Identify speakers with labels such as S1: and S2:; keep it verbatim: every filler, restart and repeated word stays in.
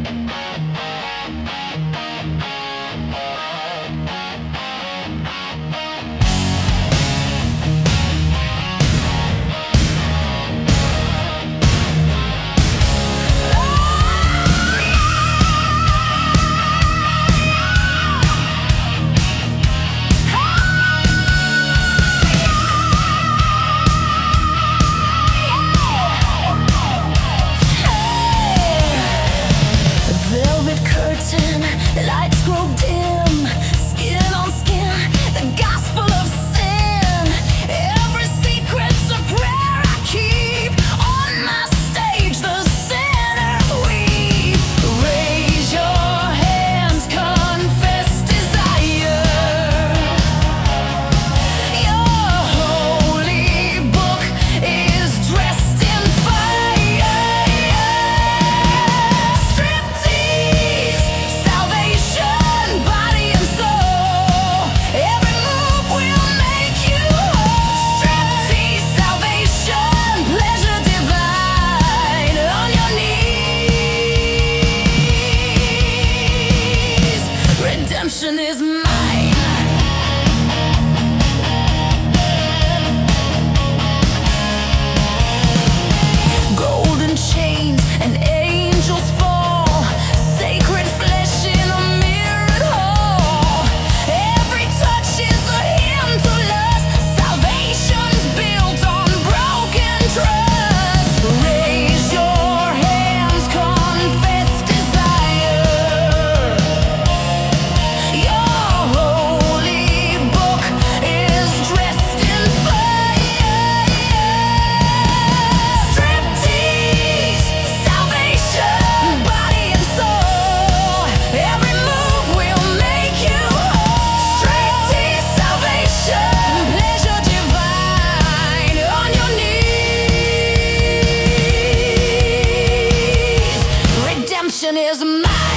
S1: Lights grow dim, skin on skin, the gospel of sin. Every secret's a prayer I keep. On my stage, the sinners weep. Raise your hands, confess desire. Your holy book is dressed in fire. Striptease, salvation, body and soul. Every move will make you whole. Striptease, salvation, pleasure divine. On your knees, redemption is mine. Golden chains and angels fall. Sacred flesh in a mirrored hall. Every touch is a hymn to lust. Salvation's built on broken trust. Raise your hands, confess desire. Your holy book is dressed in fire. Striptease, salvation, body and soul. Every move will make you whole. Striptease, salvation, pleasure divine. On your knees, redemption is mine.